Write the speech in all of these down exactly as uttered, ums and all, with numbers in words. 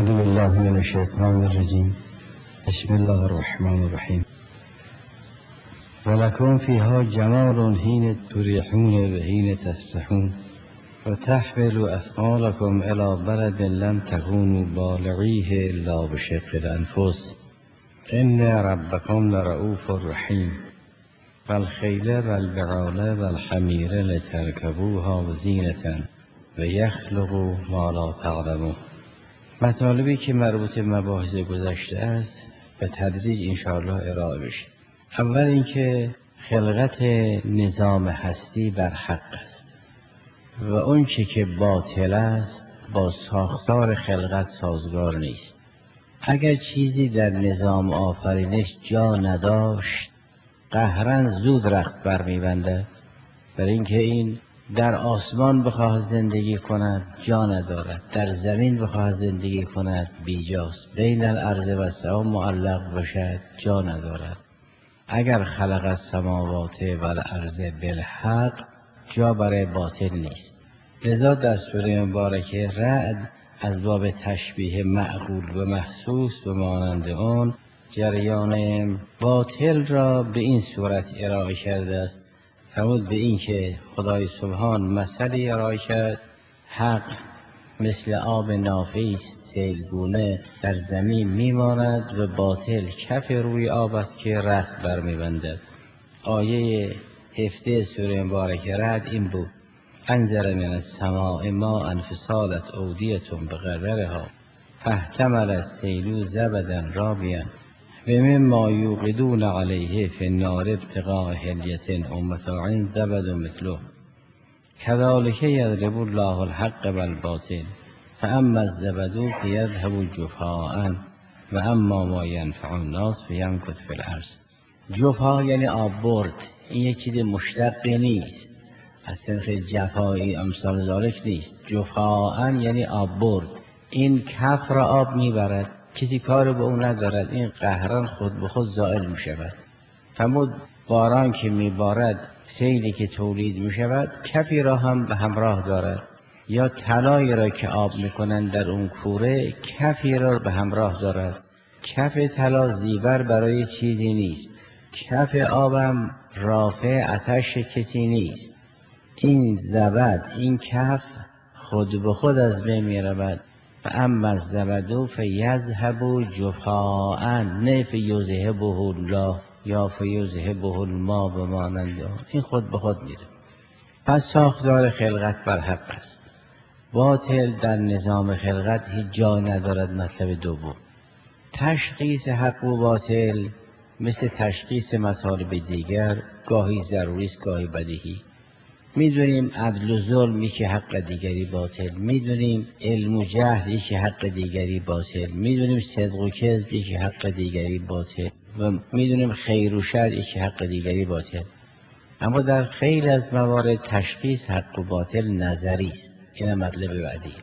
اعوذ بالله من الشیطان الرجیم. بسم الله الرحمن الرحیم. ولکم فیها جمال حین تریحون و حین تسرحون و تحملوا اثقالکم الی بلد لم تکونوا بالغیه الا بشق الانفس ان ربکم لرؤوف رحیم. والخیل والبغال والحمیر لترکبوها وزینة و یخلق ما لا تعلمون. مطالبی که مربوط به مباحث گذشته است به تدریج انشاءالله ارائه بشه. اول اینکه خلقت نظام هستی بر حق است و اون چه که باطل است با ساختار خلقت سازگار نیست. اگر چیزی در نظام آفرینش جا نداشت قهرن زود رخت برمی‌بندد، برای اینکه این در آسمان بخواه زندگی کند جا ندارد، در زمین بخواه زندگی کند بیجاست، بین الارض و السماء معلق باشد جا ندارد. اگر خلق السماوات و الارض بالحق جا برای باطل نیست. لذا در سوره مبارکه رعد از باب تشبیه معقول و محسوس و مانند آن جریان باطل را به این صورت ارائه کرده است. فرمود به این که خدای سبحان مثلی ارائه کرد، حق مثل آب نافی است سیلگونه در زمین میماند و باطل کف روی آب است که رخت برمیبندد. آیه هفده سوره مبارکه رعد این بود: انزل من السماء ماء فسالت اودیة بقدرها فاحتمل السیل زبدا رابیا و مما یوقدون علیه فی النار ابتغاء حلیة او متاع زبد مثله کذلک یضرب الله الحق والباطل فاما الزبد فیذهب جفاء و اما ما ینفع الناس فیمکث فی الارض. جفا یعنی آب برد، این یک چیز مشتقی نیست، از سنخ جفایی امثال ذالک نیست. جفاء یعنی آب برد، این کف را آب میبرد، کسی کار به اون ندارد، این قهران خود به خود زائل می شود. فرمود باران که می بارد، سیلی که تولید می شود کفی را هم به همراه دارد، یا طلایی را که آب می کنند در اون کوره کفی را به همراه دارد. کف طلا زیور برای چیزی نیست، کف آبم رافع آتش کسی نیست. این زبد، این کف خود به خود از بین می رود. فاما الزبد فیذهب جفاء نه فیذهبه الله یا فیذهبه الماء به مانند آن، این خود به خود میره. پس ساختار خلقت بر حق است. باطل در نظام خلقت هیچ جا ندارد. مطلب دوم، تشخیص حق و باطل مثل تشخیص مطالب دیگر گاهی ضروری است گاهی بدیهی. میدونیم عدل و ظلم که حق دیگری باطل، میدونیم علم و جهل که حق دیگری باطل، میدونیم صدق و کذب که حق دیگری باطل و میدونیم خیر و شر که حق دیگری باطل. اما در خیلی از موارد تشخیص حق و باطل نظری است. این مطلب بعدی.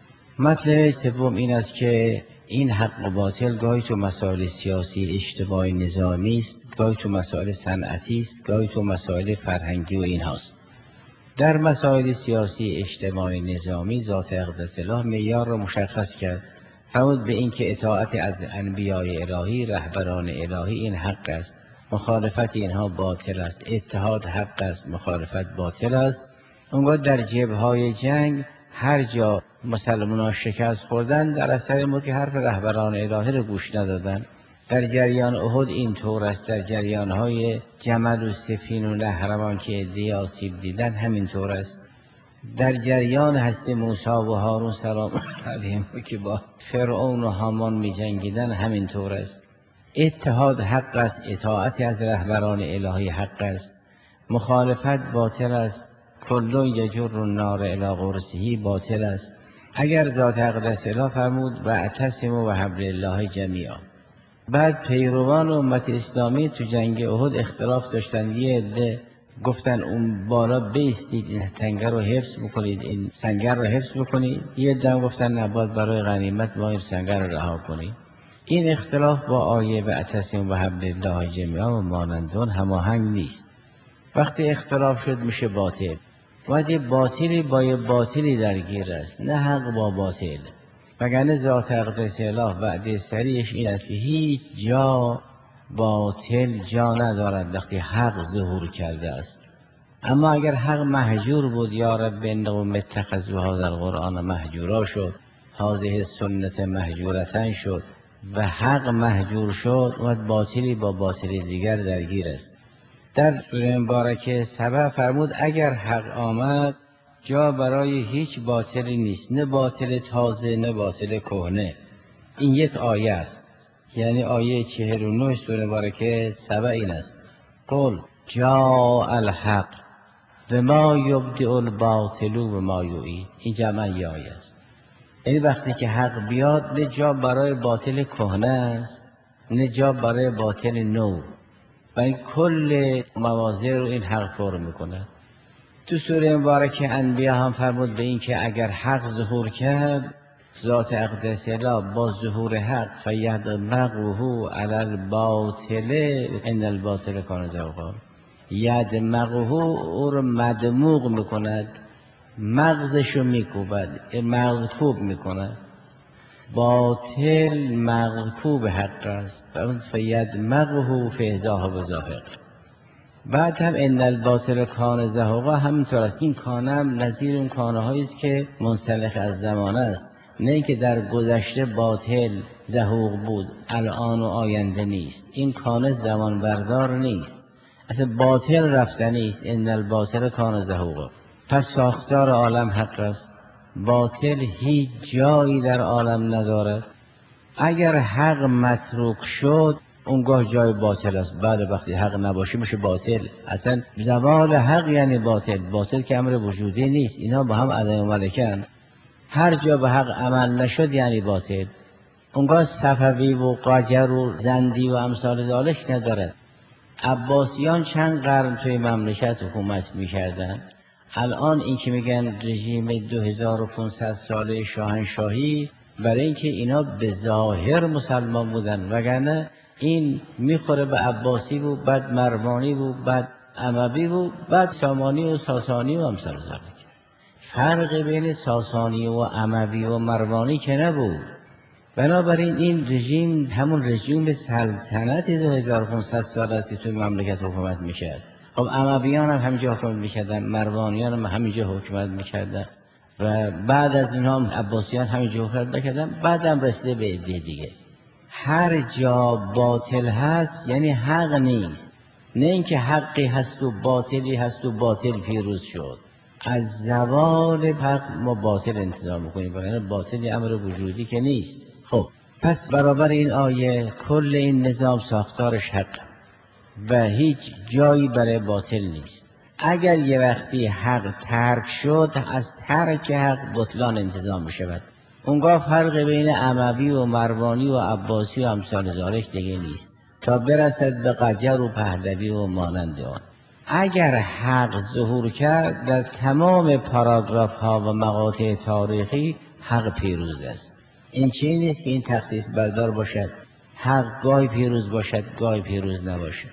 مطلب سوم این است که این حق و باطل گاهی تو مسائل سیاسی اجتماعی نظامی است، گاهی تو مسائل صنعتی است، گاهی تو مسائل فرهنگی و این هاست. در مسائل سیاسی اجتماعی نظامی ذات اقدس الله معیار را مشخص کرد. فرمود به این که اطاعت از انبیاء الهی رهبران الهی این حق است، مخالفت اینها باطل است. اتحاد حق است، مخالفت باطل است. اونگاه در جبهه‌های جنگ هر جا مسلمانان شکست خوردن در اثر این که حرف رهبران الهی را گوش ندادن. در جریان احد این طور است، در جریان‌های جمل و سفین و نهروان که عده‌ای آسیب دیدن همین طور است. در جریان هست موسی و هارون سلام علیهم که با فرعون و هامان می جنگیدن همین طور است. اتحاد حق است، اطاعت از رهبران الهی حق است، مخالفت باطل است. کل یجر النار الی غرسه باطل است. اگر ذات اقدس الله فرمود و اعتصموا بحبل الله جمیعا، بعد پیروان امت اسلامی تو جنگ احد اختلاف داشتن. یه عده گفتن اون بالا بیستید این تنگه رو حفظ بکنید، این سنگر رو حفظ بکنید. یه عده هم گفتن نباید برای غنیمت ما این سنگر رو رها کنید. این اختلاف با آیه و اعتصموا بحبل الله جمیعا و مانند آن هماهنگ نیست. وقتی اختلاف شد میشه باطل. باید باطلی با باطلی درگیر است، نه حق با باطل. وگرنه ذات اقدس الله وعده سریش این است که هیچ جا باطل جا ندارد وقتی حق ظهور کرده است. اما اگر حق مهجور بود، یا رب انهم اتخذوا هذا القرآن مهجورا شد، هذه سنت مهجورتن شد و حق مهجور شد و باطلی با باطلی دیگر درگیر است. در سوره مبارکه سبع فرمود اگر حق آمد جا برای هیچ باطلی نیست، نه باطل تازه نه باطل کهنه. این یک آیه است، یعنی آیه چهل و نه سوره مبارکه سبع این است: قل جاء الحق و ما یبدئ الباطل و ما یعید. این جمع آیه است، یعنی وقتی که حق بیاد نه جا برای باطل کهنه است نه جا برای باطل نو، و این کل مواضع رو این حق پر میکنه. تو سوره مبارکه انبیا هم فرمود به این که اگر حق ظهور کرد، ذات اقدس الله با ظهور حق فیدمغه علی الباطل ان الباطل کان زهوقا، یدمغه او رو مدموغ میکند، مغزشو میکوبد، مغز کوب میکند. باطل مغز کوب حق است، فیدمغه فاذا هو زاهق. بعد هم ان الباطل کان زهوقا همینطور است. این کانه هم نظیر اون کانه هایی است که منسلخ از زمانه است، نه اینکه در گذشته باطل زهوق بود الان و آینده نیست. این کانه زمان بردار نیست، اصلا باطل رفتنی است. ان الباطل کان زهوقا. پس ساختار عالم حق است، باطل هیچ جایی در عالم ندارد. اگر حق متروک شد اونگاه جای باطل است. بعد وقتی حق نباشه میشه باطل. اصلا زوال حق یعنی باطل. باطل که امر وجودی نیست، اینا با هم عدم ملکن. هر جا به حق عمل نشد یعنی باطل. اونگاه صفوی و قاجر و زندی و امثال ذالک نداره. عباسیان چند قرن توی مملکت حکومت میکردن. الان این که میگن رژیم دو هزار و پانصد ساله شاهنشاهی، برای اینکه اینا به ظاهر مسلمان بودن، وگرنه این میخوره به عباسی و بعد مروانی و بعد اموی و بعد سامانی و ساسانی و امثال ذالک. فرق بین ساسانی و اموی و مروانی که نبود. بنابراین این رژیم همون رژیم سلطنت دو هزار و پانصد سال است که توی مملکت حکومت میکرد. خب امویان هم همینجا حکومت میکردن، مروانیان هم همینجا حکومت میکردن و بعد از اینها هم عباسیان همینجا حکومت میکردن. بعد هم رسیده به عده دیگه. هر جا باطل هست یعنی حق نیست، نه اینکه حقی هست و باطلی هست و باطل پیروز شد. از زوال حق ما باطل انتظار میکنیم، وگرنه باطل امر وجودی که نیست. خب پس برابر این آیه کل این نظام ساختارش حق و هیچ جایی برای باطل نیست. اگر یه وقتی حق ترک شد، از ترک حق بطلان انتظام بشود، اونگاه فرق بین اموی و مروانی و عباسی و امثال ذالک دیگه نیست تا برسد به قجر و پهلوی و مانند آن. اگر حق ظهور کرد در تمام پاراگراف ها و مقاطع تاریخی حق پیروز است. این چیزی نیست که این تخصیص بردار باشد، حق گاهی پیروز باشد گاهی پیروز نباشد.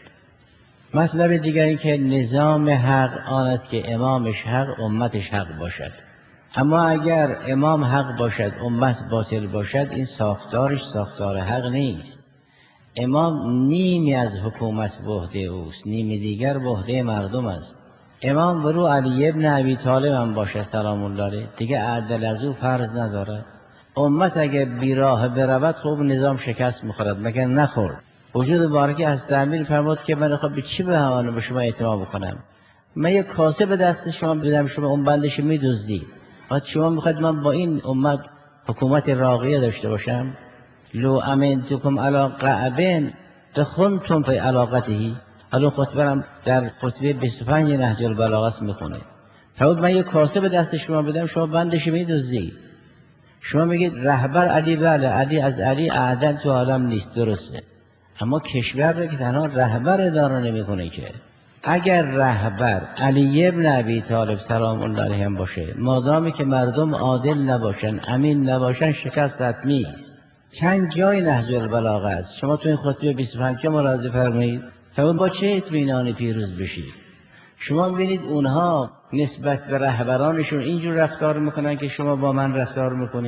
مطلب دیگری که نظام حق آن است که امامش حق امتش حق باشد. اما اگر امام حق باشد امت باطل باشد، این ساختارش ساختار حق نیست. امام نیمی از حکومت به عهده اوست، نیمی دیگر به عهده مردم است. امام برو علی ابن ابی طالب هم باشه سلام الله علیه، دیگه عدل از او فرض نداره. امت اگه بیراه برود خب نظام شکست میخورد، مگر نخورد. وجود مبارکی از امیر فرمود که من خب به چی بهانه به شما اعتماد بکنم؟ من یک کاسه به دست شما بدم، شما اون بندش میدزدید. بعد شما میخواید من با این امت حکومت راقیه داشته باشم؟ لو امنتکم علی قعبین فخنتم فی علاقته. الان خطبه‌ام در خطبه بیست و پنج نهج البلاغه میخونه. فرمود من یک کاسه به دست شما بدم، شما بندش میدزدید. شما میگید رهبر علی، بله علی از علی اعدل تو عالم نیست، درسته، اما کشور رو که تنها رهبر اداره نمیکنه که. اگر رهبر علی ابن ابی طالب سلام الله علیه هم باشه، مادامی که مردم عادل نباشن امین نباشن شکست حتمی است. چند جای نهج البلاغه است، شما تو این خطبه بیست و پنج ملاحظه فرمایید. فرمود با چه اطمینانی پیروز بشید؟ شما ببینید اونها نسبت به رهبرانشون اینجور رفتار میکنن که شما با من رفتار میکنید.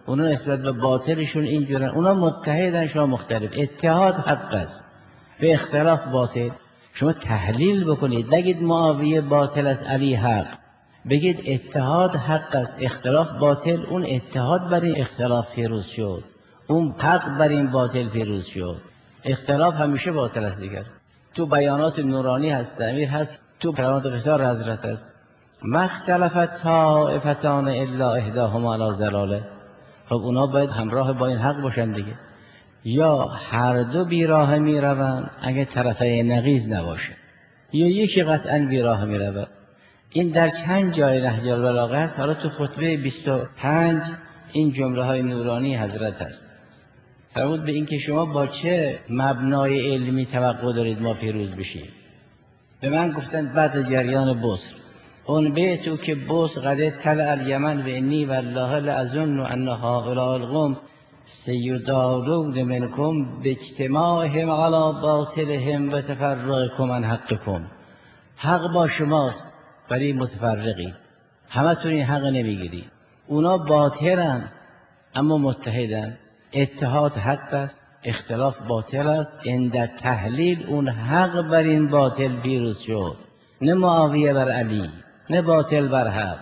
اونا نسبت به باطلشون اینجورن، اونا متحدن شما مختلف. اتحاد حق است به اختلاف باطل. شما تحلیل بکنید، نگید معاویه باطل است علی حق، بگید اتحاد حق است اختلاف باطل. اون اتحاد بر این اختلاف پیروز شد، اون حق بر این باطل پیروز شد. اختلاف همیشه باطل است دیگر. تو بیانات نورانی هست، امیر هست، تو فرامات قصار حضرت هست، ما اختلفت طائفتان الا احداهما علی ضلاله. خب اونا باید همراه با این حق باشن دیگه. یا هر دو بیراه می روند اگه طرفه نقیض نباشه، یا یکی قطعا بیراه می رود. این در چند جای نهج البلاغه است. حالا تو خطبه بیست و پنج این جمله های نورانی حضرت هست. فرمود به این که شما با چه مبنای علمی توقع دارید ما پیروز بشیم؟ به من گفتند بعد از جریان بصر، اون بیتو که بصر قد طلع الیمن و انی والله لأظن ان هؤلاء القوم سیدارون منکم باجتماعهم علی باطلهم و تفرقکم عن حقکم. حق با شماست ولی متفرقی، همه تون این حق نمیگیری. اونا باطلن اما متحدن. اتحاد حق است، اختلاف باطل است. عند تحلیل اون حق بر این باطل پیروز شد، نه معاویه بر علی، نه باطل بر حق.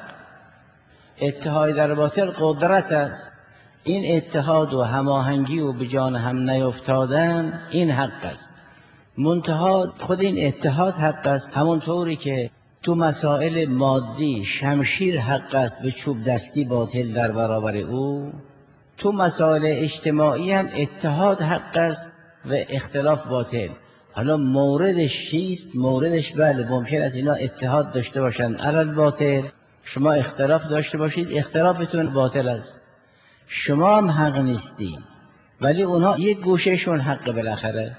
اتحاد در باطل قدرت است. این اتحاد و هماهنگی و به جان هم نیفتادن این حق است. منتها خود این اتحاد حق است، همونطوری که تو مسائل مادی شمشیر حق است به چوب دستی باطل در برابر او، تو مسائل اجتماعی هم اتحاد حق است و اختلاف باطل. حالا موردش چیست؟ موردش بله ممکن است اینا اتحاد داشته باشند علی باطل، شما اختلاف داشته باشید اختلافتون باطل است. شما هم حق نیستی ولی اونها یک گوشهشون حق بالاخره.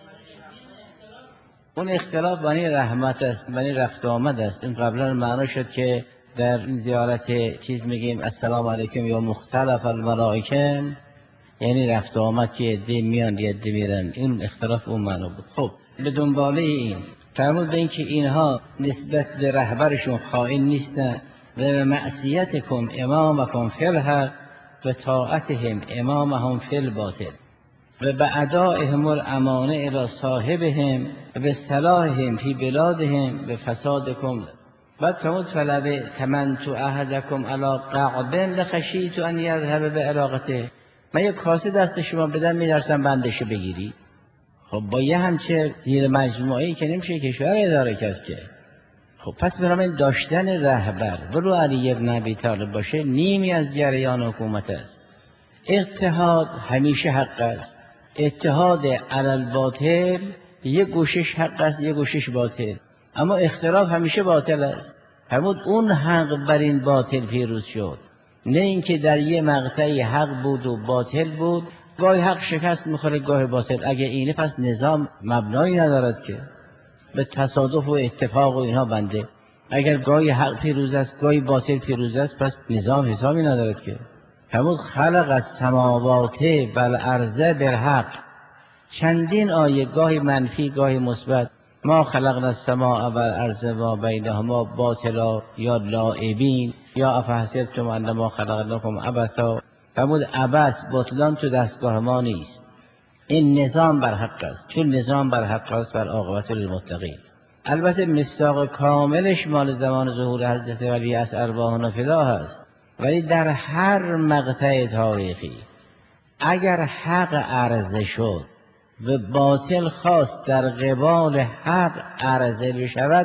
اون اختلاف بنی رحمت است، بنی رفت آمد است. این قبلا معنا شد که در این زیارت چیز میگیم السلام علیکم یا مختلف الملائکه، یعنی رفت آمد که عده میان یه عده میرن. این اختلاف اون معنا بود. خب به دنباله این فرمود به این که اینها نسبت به رهبرشون خائن نیستن و معصیتکم امامکم فی الحق و طاعتهم امامهم فی الباطل و به ادائهم الامانه الی صاحبهم و به صلاحهم فی بلادهم و فسادکم. بعد فرمود فلو تمنت احدکم علی قعد لخشیت ان یذهب بعلاقته. من یک کاسه دست شما بدم میترسم بندشو بگیری. خب با یه همچه زیر مجموعی که نمیشه کشور اداره کرد که. خب پس برای داشتن رهبر ولو علی ابن ابی طالب باشه نیمی از جریان حکومت است. اتحاد همیشه حق است. اتحاد علی الباطل یک گوشش حق است یک گوشش باطل، اما اختلاف همیشه باطل است. فرمود اون حق بر این باطل پیروز شد، نه اینکه در یه مقطعی حق بود و باطل بود، گاهی حق شکست میخوره گاهی باطل. اگه اینه پس نظام مبنایی ندارد که به تصادف و اتفاق و اینها بنده. اگر گاهی حق پیروز است گاهی باطل پیروز است پس نظام حسابی ندارد که. فرمود خلق السماوات والارض بالحق. چندین آیه گاهی منفی گاهی مثبت. ما خلقنا السماء والارض و بینهما باطلا یا لاعبین یا افحسبتم انما خلقناکم عبثا. فرمود عبث بطلان تو دستگاه ما نیست. این نظام بر حق است. چون نظام بر حق است بر عاقبت للمتقین. البته مصداق کاملش مال زمان ظهور حضرت ولی از ارواحنا فدا هست، ولی در هر مقطع تاریخی اگر حق عرضه شد و باطل خواست در قبال حق عرضه بشود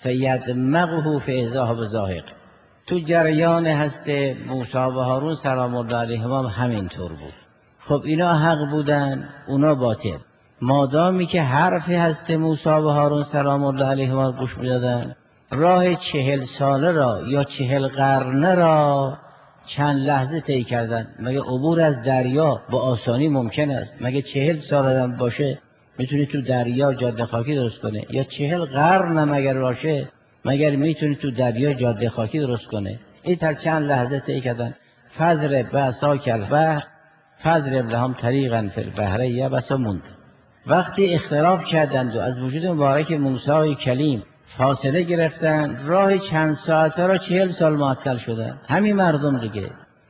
فیدمغه فاذا بزاهق. تو جریان هست موسی و هارون سلام الله علیهما همینطور بود. خب اینا حق بودن اونا باطل. مادامی که حرفی هست موسی و هارون سلام الله علیهما گوش میدادن، راه چهل ساله را یا چهل قرنه را چند لحظه طی کردن. مگه عبور از دریا با آسانی ممکن است؟ مگه چهل سال آدم باشه میتونی تو دریا جاده خاکی درست کنه؟ یا چهل قرن مگر باشه مگر میتونی تو دریا جاده خاکی درست کنه؟ این در چند لحظه طی کردن. فضرب بعصاک البحر فضرب لهم طریقا فی البحر یبسا موند. وقتی اختلاف کردند و از وجود مبارک موسی کلیم فاصله گرفتن، راه چند ساعته را چهل سال معطل شدن. همین مردم دیگه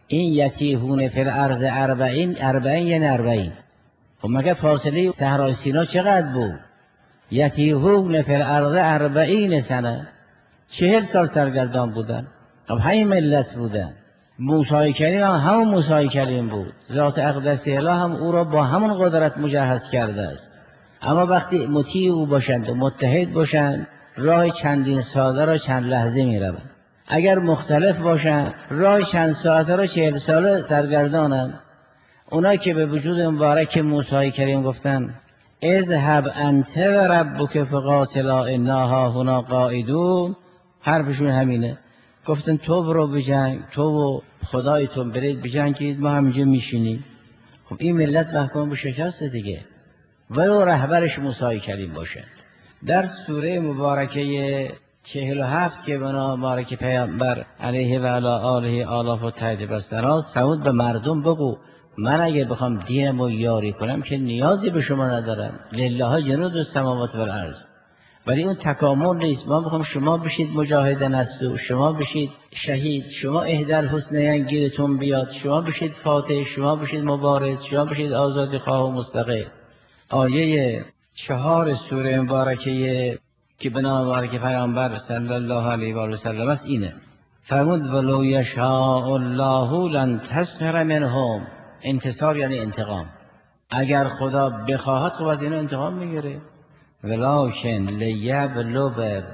این یتیهون فی الارض اربعین، اربعین یعنی اربعین. خب مگه فاصله صحرای سینا چقدر بود؟ یتیهون فی الارض اربعین سنه، چهل سال سرگردان بودن. خب همین ملت بودن. موسی کریم هم همون موسی کریم بود. ذات اقدس اله هم او را با همون قدرت مجهز کرده است. اما وقتی مطیع او باشند و متحد باشند، راه چندین ساله را چند لحظه می روند. اگر مختلف باشند، راه چند ساعته را چهل ساله سرگردانند. اونا که به وجود مبارک موسی کریم گفتن اذهب انت و ربک فقاتلا انا هاهنا قاعدون، حرفشون همینه. گفتن تو برو بجنگ، تو و خدایتون برید بجنگید، ما همینجا میشینیم. خب این ملت محکوم به شکست دیگه، ولو رهبرش موسی کریم باشه. در سوره مبارکه چهل و هفت که به نام مبارک پیامبر علیه و علی آله آلاف و تایید بستراست، فرمود به مردم بگو من اگه بخوام دینم رو یاری کنم که نیازی به شما ندارم، لله جنود السماوات و الارض. ولی اون تکامل نیست. ما بخوام شما بشید مجاهد نستو، شما بشید شهید، شما اهدر حسنین گیرتون بیاد، شما بشید فاتح، شما بشید مبارز، شما بشید آزادی خواه و مستقل. آیه چهار سوره مبارکه که به نام مبارک پیامبر صلی الله علیه و آله و سلم است اینه. فرمود ولو یشاء الله لن تسخر منهم. انتصار یعنی انتقام. اگر خدا بخواهد خب از اینو انتقام میگیره. ولکن لیبلو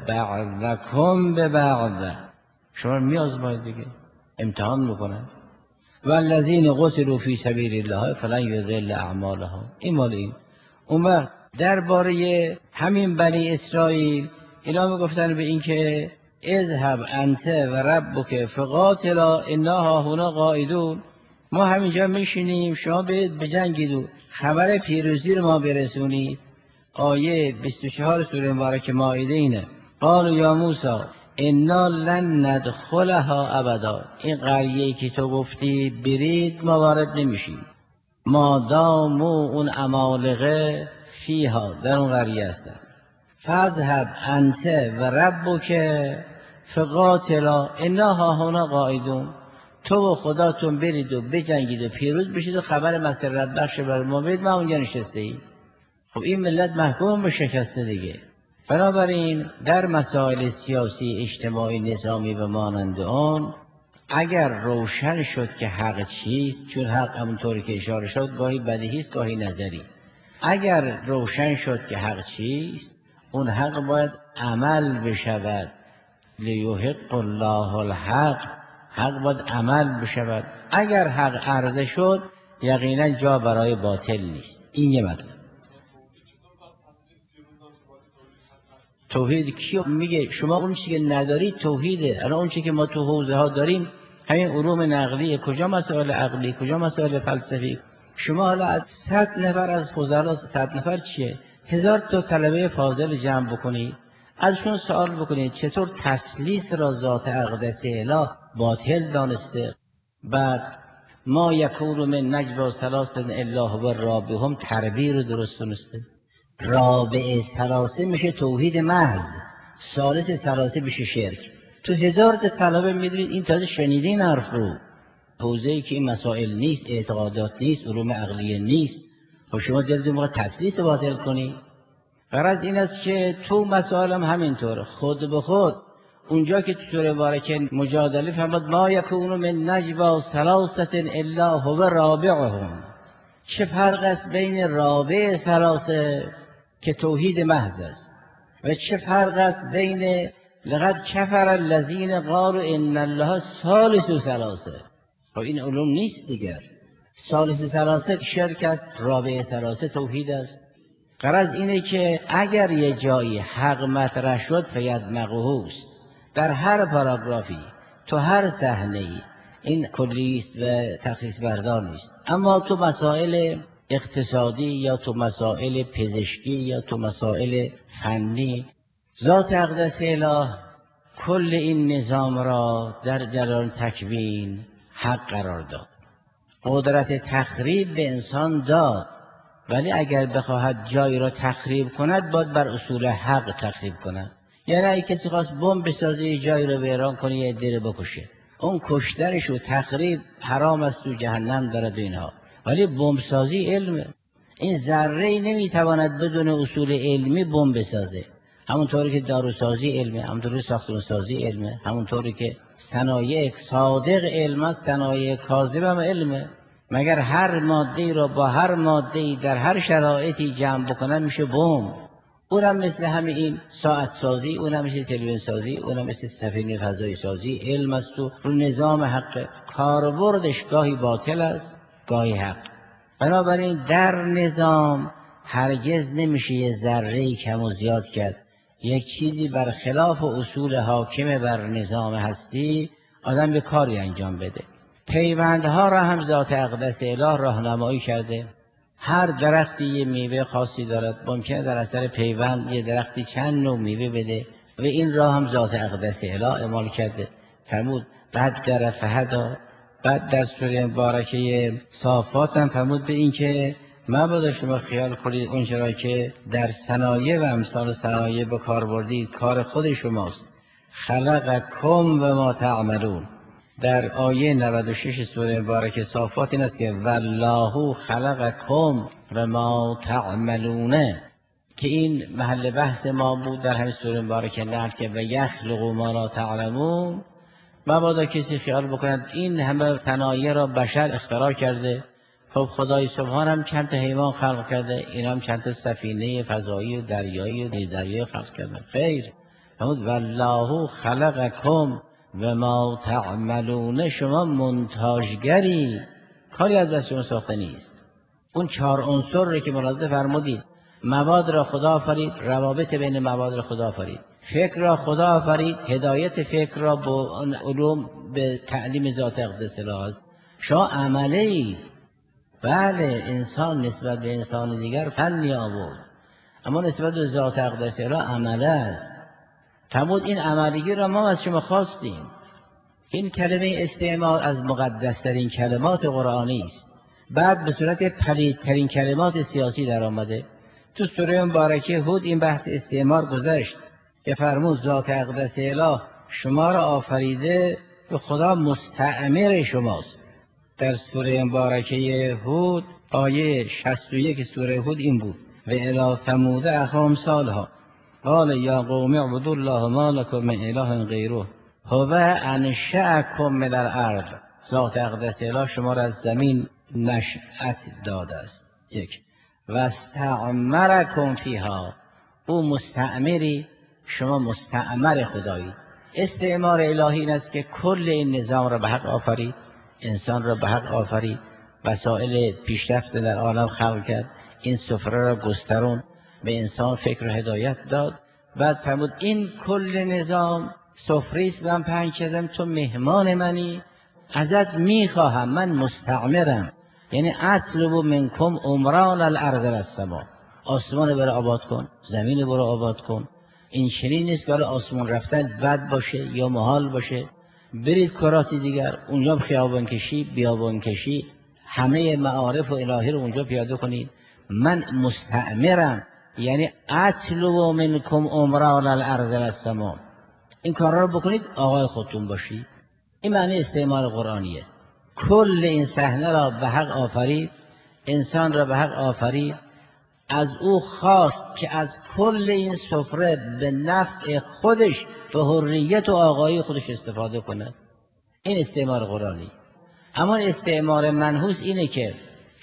بعضکم ببعض، شما میازماید دیگه، امتحان میکنن. والذین قتلوا فی سبیل الله فلن یضل اعمالهم. این مال این. اون وقت درباره همین بنی اسرائیل اینا میگفتن به این که اذهب انت و ربک فقاتلا انا هاهنا قاعدون، ما همینجا میشینیم، شما برید بجنگید و خبر پیروزی رو ما برسونید. آیه بیست و چهار سوره مبارک مائده اینه. قالوا یا موسی انا لن ندخلها ابدا. این قریه‌ای که تو گفتی برید ما وارد نمیشیم، ما داموا اون عمالقه فیها، در اون قریه هستن. فاذهب انت و ربک فقاتلا انا هاهنا قاعدون. تو و خداتون برید و بجنگید و پیروز بشید و خبر مسرت بخش بر ما برید، ما اونجا نشسته ایم. خب این ملت محکوم به شکست دیگه. بنابراین در مسائل سیاسی، اجتماعی، نظامی و مانند آن اگر روشن شد که حق چیست، چون حق همونطوری که اشاره شد گاهی بدیهی است گاهی نظری، اگر روشن شد که حق چیست، اون حق باید عمل بشود. لیحق الله الحق، حق باید عمل بشود. اگر حق عرضه شد یقینا جا برای باطل نیست. این یه مطلب. توحید کیو میگه؟ شما اون چیزی که ندارید توحیده. الان اون چیزی که ما تو حوزه ها داریم همین علوم نقلیه، کجا مسائل عقلی، کجا مسائل فلسفی. شما حالا از صد نفر از فضلا، صد نفر چیه، هزار تا طلبه فاضل جمع بکنید، ازشون سوال بکنید چطور تسلیس را ذات اقدس اله باطل دانسته. بعد ما یکون من نجوا ثلاثه الا هو رابعهم تربیه رو درست دونسته. رابع ثلاثه میشه توحید محض، ثالث ثلاثه میشه شرک. تو هزار تا طلبه میدونید این تازه شنیدین حرف رو، حوزه‌ای که این مسائل نیست، اعتقادات نیست، علوم عقلیه نیست. خب شما دلید موقع تسلیس باطل کنی. غرض این است که تو مسائل هم همینطور خود به خود. اونجا که تو سوره مبارکه مجادله فرمود ما یکون من نجوا ثلاثه الا هو رابعهم، چه فرق است بین رابع ثلاثه که توحید محض است و چه فرق است بین لقد کفر الذین قالوا ان الله ثالث ثلاثه. خب این علوم نیست دیگر. ثالث ثلاثه شرک است، رابع ثلاثه توحید است. غرض اینه که اگر یه جایی حق مطرح شد فیدمغه است، در هر پاراگرافی تو هر صحنه‌ای این کلی است و تخصیص بردار نیست. اما تو مسائل اقتصادی یا تو مسائل پزشکی یا تو مسائل فنی، ذات اقدس اله کل این نظام را در جریان تکوین حق قرار داد، قدرت تخریب به انسان داد، ولی اگر بخواهد جایی را تخریب کند باید بر اصول حق تخریب کند. یعنی اگه کسی خواست بمب بسازه جایی را ویران کنه یا عده را بکشه، اون کشترش و تخریب حرام است و جهنم دارد و اینها. ولی بمبسازی علمه. این ذره نمیتواند بدون اصول علمی بمب بسازه. همونطوری که داروسازی علمه، همونطوری که ساختمانسازی علمه، همونطوری که صنایع صادق علم است، صنایع کاذب هم علمه. مگر هر ماده را با هر ماده در هر شرایطی جمع بکنن میشه بمب. اونم مثل همین این ساعت سازی، اونم مثل تلویزیون سازی، اونم مثل سفینه فضایی سازی علم است و رو نظام حق. کاربردش گاهی باطل است گاهی حق. بنابراین در نظام هرگز نمیشه یه ذره کم و زیاد کرد. یک چیزی بر خلاف اصول حاکم بر نظام هستی آدم به کاری انجام بده. پیوندها را هم ذات اقدس اله راهنمایی کرده. هر درختی یه میوه خاصی دارد، ممکنه در اثر پیوند یه درختی چند نوع میوه بده و این را هم ذات اقدس اله اعمال کرده. فرمود بعد در فهدا، بعد در سوره مبارکه صافات هم فرمود به این که مبادا شما خیال کنید اون چرا که در صنایع و امثال صنایع به کار بردید کار خود شماست. خلقکم و ما تعملون. در آیه نود و شش سوره مبارکه صافات این است که والله خلقکم و ما تعملون، که این محل بحث ما بود در همین سوره مبارکه نحل که و یخلق ما لا تعلمون. مبادا کسی خیال بکند این همه صنایع را بشر اختراع کرده، خب خدای سبحان هم چند تا حیوان خلق کرده، این هم چند تا سفینه فضایی و دریایی و دریایی خلق کرده. خیر، فرمود والله خلقکم و ما تعملون، شما منتاجگری، کاری از دست شما ساخته نیست. اون چهار عنصر رو که ملاحظه فرمودید، مواد را خدا آفرید، روابط بین مواد را خدا آفرید، فکر را خدا آفرید، هدایت فکر را با علوم به تعلیم ذات اقدس اله است. شما عملی، بله انسان نسبت به انسان دیگر فنی آورد، اما نسبت به ذات اقدس اله عمله است. فرمود این عملیگی را ما از شما خواستیم. این کلمه استعمار از مقدسترین کلمات قرآنی است. بعد به صورت پلیدترین کلمات سیاسی در آمده. تو سوره مبارکه هود این بحث استعمار گذشت که فرمود ذات اقدس اله شما را آفریده و خدا مستعمر شماست. در سوره مبارکه هود آیه شصت و یک سوره هود این بود و الی ثمود اخاهم صالحا قال یا قوم اعبدوا الله ما لكم من اله غیره هو انشأکم من الارض. ذات اقدس اله شما را از زمین نشأت داده است. یک و استعمرکم فیها، او مستعمری، شما مستعمر خدایی. استعمار الهی این است که کل این نظام را به حق آفرید، انسان را به حق آفرید، وسایل پیشرفت در عالم خلق کرد، این سفره را گسترون، به انسان فکر و هدایت داد. بعد فرمود این کل نظام سفریست من پهن کردم، تو مهمان منی، ازت میخواهم، من مستعمرم. یعنی اطلب منکم عمران الارض و السما، آسمان برو آباد کن، زمین برو آباد کن. این چنین نیست که آسمان رفتن بد باشه یا محال باشه. برید کراتی دیگر، اونجا خیابان کشی، بیابان کشی، همه معارف و الهی رو اونجا پیاده کنید. من مستعمرم، یعنی اطلب منکم عمران الارض و السما. این کارا رو بکنید آقای خودتون باشید. این معنی استعمار قرآنیه. کل این صحنه را به حق آفرید، انسان را به حق آفرید، از او خواست که از کل این سفره به نفع خودش به حریت و آقایی خودش استفاده کنه. این استعمار قرآنی. اما استعمار منحوس اینه که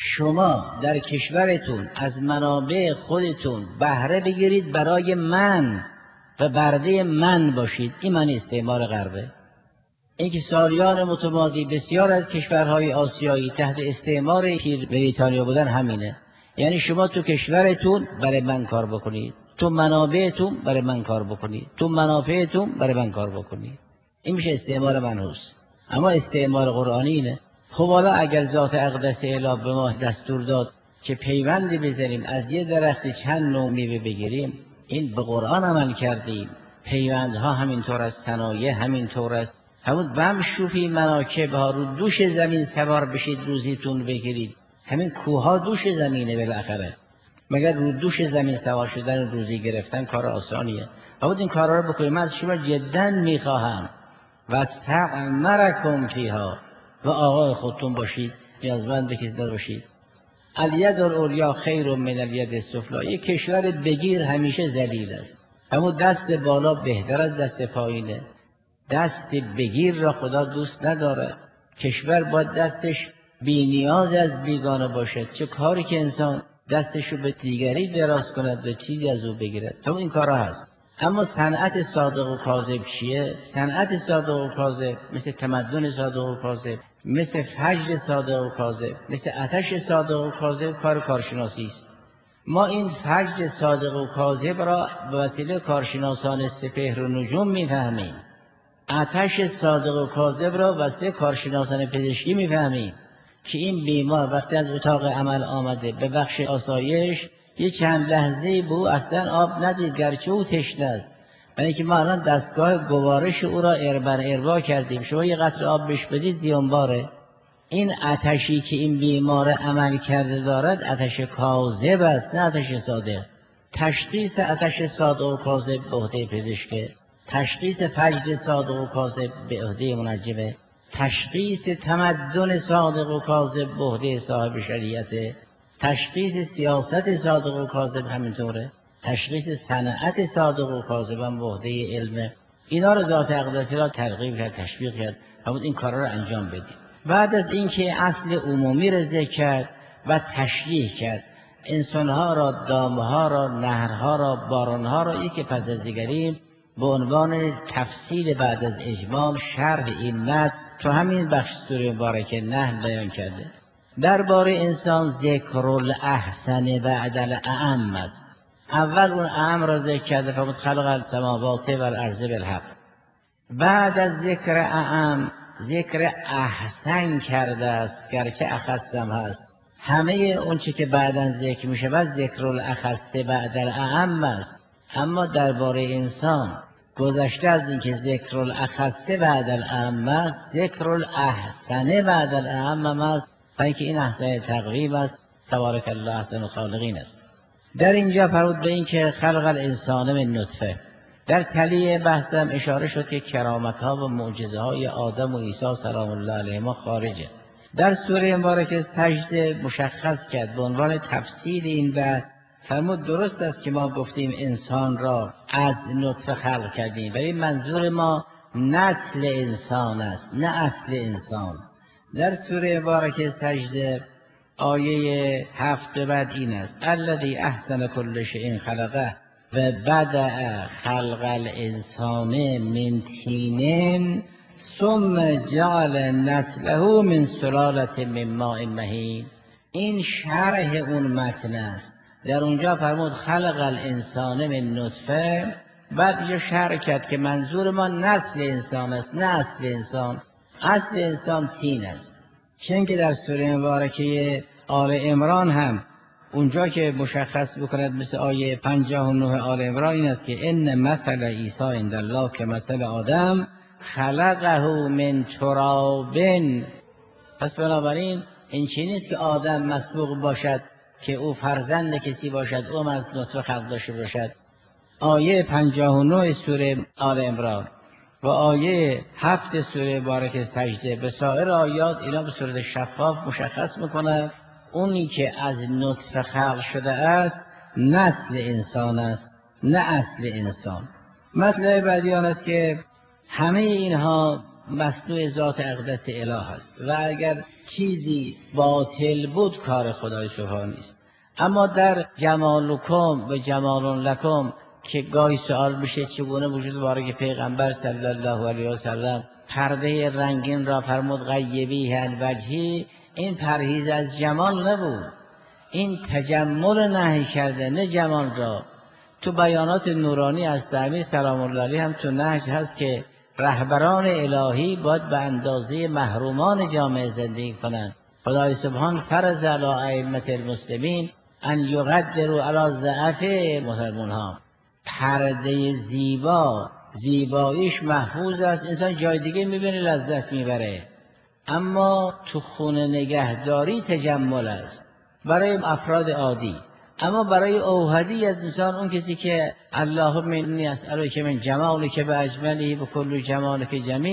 شما در کشورتون از منابع خودتون بهره بگیرید برای من و برده من باشید. این معنی استعمار غربه. این که سالیان متمادی بسیار از کشورهای آسیایی تحت استعمار بریتانیا بودن همینه. یعنی شما تو کشورتون برای من کار بکنید، تو منابعتون برای من کار بکنید، تو منافعتون برای من کار بکنید. این میشه استعمار منحوس. اما استعمار قرآنی اینه. خب حالا اگر ذات اقدس اله به ما دستور داد که پیوندی بزنیم، از یه درختی چند نوع میوه بگیریم، این به قرآن عمل کردیم. پیوندها همینطور است، صنایع همینطور است. همون ومشوا فی مناکبها، رو دوش زمین سوار بشید روزیتون بگیرید. همین کوها دوش زمینه بالاخره. مگر رو دوش زمین سوار شدن روزی گرفتن کار آسانیه؟ اما این کارا رو بکنید. من از شما جدا میخواهم و استعمرکم فیها و آقای خودتون باشید، نیازمند به کسی نباشید. الید العلیا خیر من الید السفلی. یک کشور بگیر همیشه ذلیل است، اما دست بالا بهتر از دست پایینه. دست بگیر را خدا دوست نداره. کشور باید دستش بی نیاز از بیگانه باشد. چه کاری که انسان دستش رو به دیگری دراز کند و چیزی از او بگیرد، تو این کارا هست. اما صنعت صادق و کاذب چیه؟ صنعت صادق و کاذب مثل تمدن صادق و کاذب، مثل فجر صادق و کاذب، مثل آتش صادق و کاذب کار کارشناسی است. ما این فجر صادق و کاذب را به وسیله کارشناسان سپهر و نجوم میفهمیم. آتش صادق و کاذب را واسه کارشناسان پزشکی میفهمیم که این بیمار وقتی از اتاق عمل آمده به بخش آسایش یه چند لحظه به او اصلا آب ندید، گرچه او تشنه است، برای اینکه ما الان دستگاه گوارش او را اربن اربا کردیم. شما یه قطره آب بهش بدید زیانباره. این آتشی که این بیمار عمل کرده دارد آتش کاذب است، نه آتش صادق. تشخیص آتش صادق و کاذب به عهده پزشکه، تشخیص فجر صادق و کاذب به عهده منجمه، تشخیص تمدن صادق و کاذب به عهده صاحب شریعت، تشخیص سیاست صادق و کاذب همینطوره، تشخیص صنعت صادق و کاذب هم به عهده علمه. اینا رو ذات اقدسی را ترغیب کرد، تشویق کرد، همون این کارا رو انجام بدید. بعد از اینکه اصل عمومی را ذکر کرد و تشریح کرد، انسانها را، دامها را، نهرها را، بارانها را یکی پس از دیگری به عنوان تفصیل بعد از اجمال شرح این متن تو همین بخش سوره مبارکه نحل بیان کرده. درباره انسان ذکر الاحسن بعد الاعم است. اول اون اعم را ذکر کرده، فرمود خلق السماوات و الارض بالحق. بعد از ذکر اعم ذکر احسن کرده است، گرچه اخصم هست. همه اون چی که بعداً ذکر میشه بعد ذکر الاخص بعد الاعم است. اما درباره انسان گذشته از اینکه ذکر الاخص بعد الاعم است، ذکر الاحسن بعد الاعم است، و اینکه این احسن تقویم است. تبارک الله احسن الخالقین است. در اینجا فرمود به اینکه خلق الانسان من نطفه. در تلیه بحثم اشاره شد که کرامت ها و معجزه های آدم و عیسی سلام الله علیهما خارجه. در سوره مبارکه سجده مشخص کرد به عنوان تفسیر این بحث. فرمود درست است که ما گفتیم انسان را از نطفه خلق کردیم، ولی منظور ما نسل انسان است، نه اصل انسان. در سوره مبارکه سجده آیه هفت بعد این است: الذی احسن کل شیء خلقه و بدأ خلق الانسان من طین ثم جعل نسله من سلالة من ماء مهین. این شرح اون متن است. در اونجا فرمود خلق الانسان من نطفه، بعد یه شرح کرد که منظور ما نسل انسان است، نه اصل انسان. اصل انسان طین است. چون که در سوره مبارکه آل عمران هم اونجا که مشخص بکند مثل آیه پنجاه و نه آل عمران این است که ان مثل عیسی عند الله که مثل آدم خلقه من تراب. پس بنابراین این چی نیست که آدم مسبوق باشد که او فرزند کسی باشد، او از نطفه خلق داشته باشد. آیه پنجاه و نه سوره آل عمران و آیه هفت سوره مبارکه سجده به سایر آیات اینا به صورت شفاف مشخص میکنه اونی که از نطفه خلق شده است نسل انسان است، نه اصل انسان. مطلب بعدی آن است که همه اینها مصنوع ذات اقدس اله است و اگر چیزی باطل بود کار خدای سبحانه است. اما در جمالکم و جمال لکم که گاهی سوال میشه چگونه وجود بارک پیغمبر صلی الله علیه و سلم پرده رنگین را فرمود غیبی الوجهی، این پرهیز از جمال نبود، این تجمل نهی کرده، نه جمال را. تو بیانات نورانی از امیر سلام الله علیه هم تو نهج هست که رهبران الهی باید به اندازه محرومان جامعه زندگی کنند. خدای سبحان فرض علی ائمه المسلمین ان یقدروا علی ضعف مسلمون ها. پرده زیبا زیباییش محفوظ است، انسان جای دیگه میبینه لذت میبره، اما تو خونه نگهداری تجمل است برای افراد عادی. اما برای اوحدی از انسان، اون کسی که اللهم انی اسألک من جمالک باجمله بكل جمالک جمیل،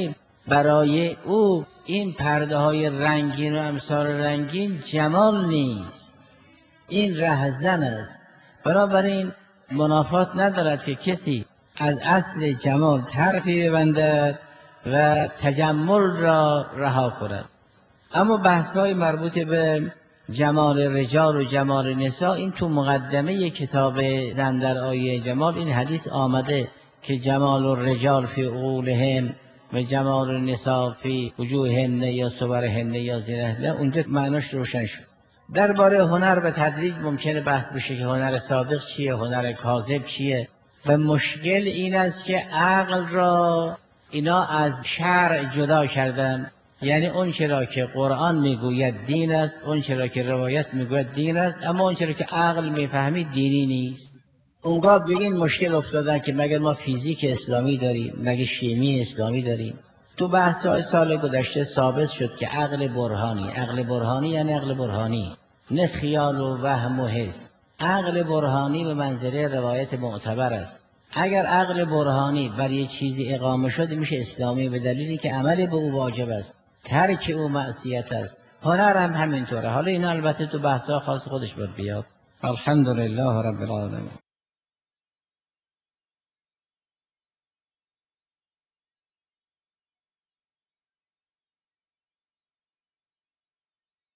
برای او این پرده های رنگین و امثال رنگین جمال نیست، این رهزن است. بنابراین منافات ندارد که کسی از اصل جمال طرفی ببندد و تجمل را رها کند. اما بحث های مربوط به جمال رجال و جمال نساء، این تو مقدمه کتاب زن در آیه جمال این حدیث آمده که جمال الرجال فی عقولهم و جمال النساء فی وجوههن یا صورهن یا زینهن، اونجا معناش روشن شد. درباره هنر به تدریج ممکنه بحث بشه که هنر صادق چیه، هنر کاذب چیه، و مشکل این است که عقل را اینا از شرع جدا کردن. یعنی اون چرا که قرآن میگوید دین است، اون چرا که روایت میگوید دین است، اما اون چرا که عقل میفهمید دینی نیست. اونگاه بگین مشکل افتادن که مگر ما فیزیک اسلامی داریم، مگر شیمی اسلامی داریم. تو بحث های سال گذشته ثابت شد که عقل برهانی، عقل برهانی یعنی عقل برهانی، نه خیال و وهم و حس. عقل برهانی به منزله روایت معتبر است. اگر عقل برهانی بر یه چیزی اقامه شد میشه اسلامی، به دلیلی که عمل به او واجب است، ترک او معصیت است. هنر هم همینطوره. حالا اینا البته تو بحث‌ها خاص خودش باید بیاد. الحمدلله رب العالمین.